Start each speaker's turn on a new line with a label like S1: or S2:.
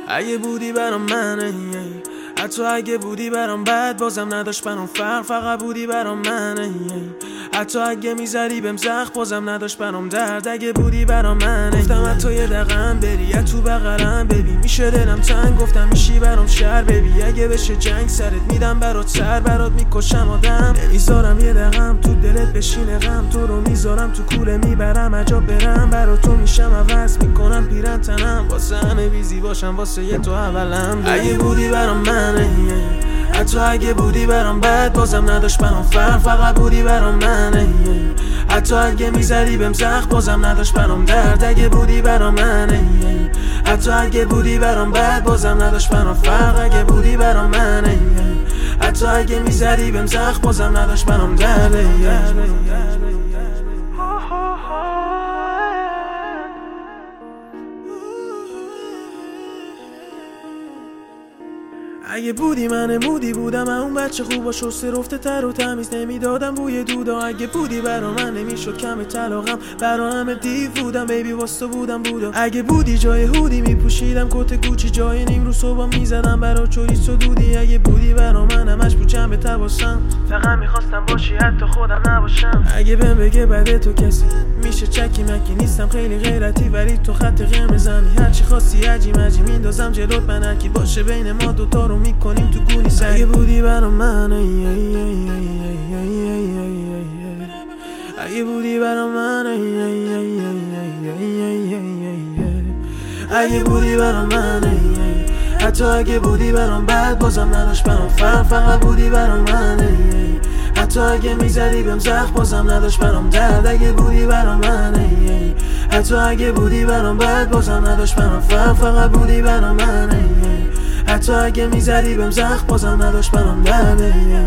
S1: اگه بودی برام منه، حتی اگه بودی برام بد بازم نداشت برام فرق، فقط بودی برام منه. حتی اگه میزدی بهم زخم بازم نداشت برام درد، اگه بودی برام منه. گفتم حتی یه دقیقم بری یا تو بغلم ببی، میشه دلم تنگ گفتم میشی برام شهر ببی. اگه بشه جنگ سرت میدم برات سر، برات میکشم آدم، نمیذارم یه دقیقم تو دلت بشینه غم. تو رو میذارم تو کوله میبرم عجب برم، برات تو میشم عوض میکنم پیرن تنم، واسه همه بیزی باشم واسه یه تو اولم. اگه بودی برام منه، حتی اگه بودی برام بد بازم نداشت برام فرق، فقط بودی برام منه. حتی اگه میزدی بهم زخم بازم نداشت برام درد، اگه بودی برام منه. حتی اگه بودی برام بد بازم نداشت برام فرق، اگه بودی برام منه. حتی اگه میزدی بهم زخم بازم نداشت برام درد. اگه بودی من مودی بودم، من اون بچه خوبا شسته رفته تر و تمیز نمیدادم بوی دودا. اگه بودی برا من نمیشد کم طلاقم، برا همه دیو بودم بیبی واسه بودم بودا. اگه بودی جای هودی میپوشیدم کت گوچی، جای نیم رو صبح میزدم برا چوریس و دودی. اگه بودی برا من همش بود جنب تباسم، فقط میخواستم باشی حتی خودم نباشم. اگه بهم بگه بعد تو کسی میشه چکی مکی، نیستم خیلی غیرتی ولی تو خط قرمزمی، هرچی خواستی عجی مجی میندازم جلوت، من هرکی باشه بین ما دوتا رو میکنیم تو گونی سر. اگه بودی برام من، اگه بودی برام من، اگه بودی برام من، حتی اگه بودی برام بد بازم نداشت برام فرق، فقط بودی برام من. حتی اگه میزدی بهم زخم بازم نداشت برام درد، اگه بودی برام من. حتی اگه بودی برام بد بازم نداشت برام فرق، فقط بودی برام من. حتی اگه میزدی بهم زخم بازم نداشت برام درد.